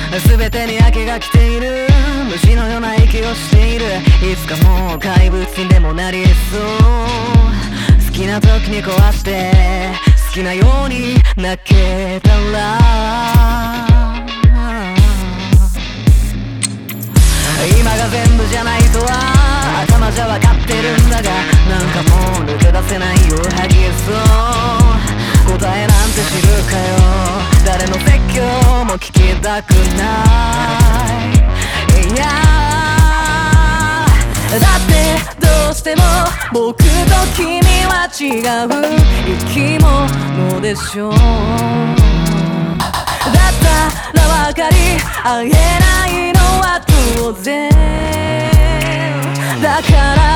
全てに明けが来ている。虫のような息をしている。いつかもう怪物にでもなりそう。好きな時に壊して好きなように泣けたら、今が全部じゃないとは頭じゃ分かってるんだが、なんかもう抜け出せないよ吐きそう。答えなんて知るかよ、誰の説教も聞きたくない。いやだってどうしても僕と君は違う生き物でしょう。だったら分かり合えないのは当然だから、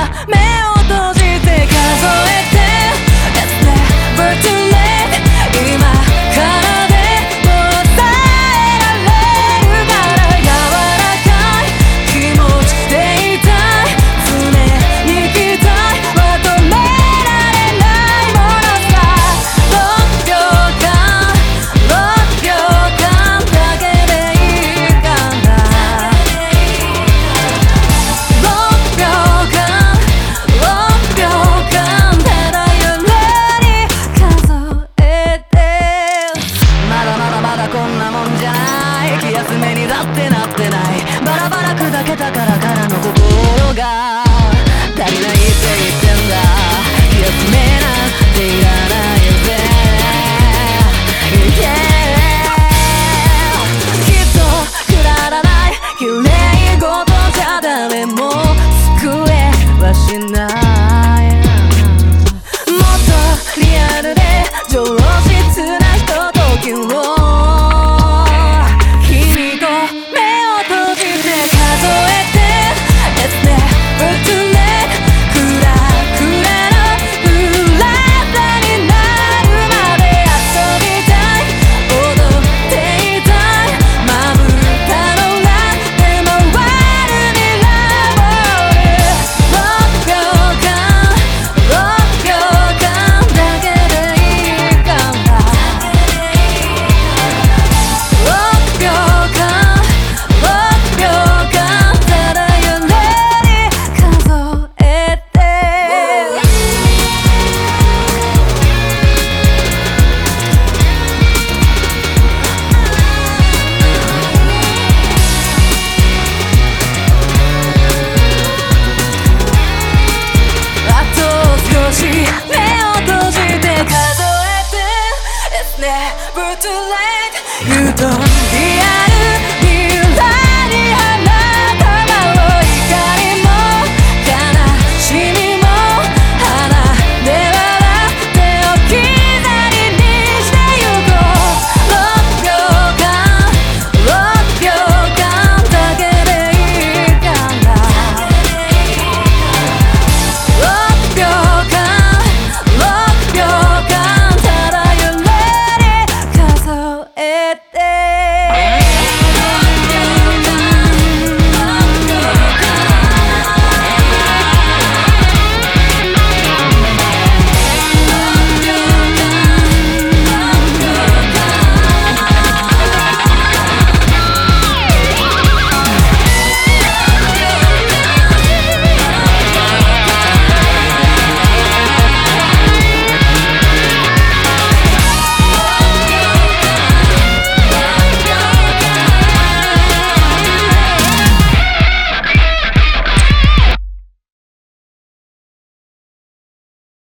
目を閉じて数えて It's never too late。 今からでも伝えられるから、柔らかい気持ちでいたい、常に期待は止められないものさ。6秒間6秒間だけでいいかな。6秒間6秒間ただゆるり数えて。まだまだまだこんなもんじゃない、気休めにだってなってない。バラバラ砕けたからの心が足りないって言ってんだ。気休めなんていらないぜ、yeah。 きっとくだらない綺麗事じゃ誰も救えはしない。もっとリアルで上質なひとときを君と目を閉じて数えて It's never too late。 クラクラのフラッタになるまで遊びたい、踊っていたい、まぶたの裏で回るミラーボール。6秒間6秒間だけでいいかな。6秒間6秒間ただゆるり数えて。あと少し目を閉じて数えて It's never too late。 言うと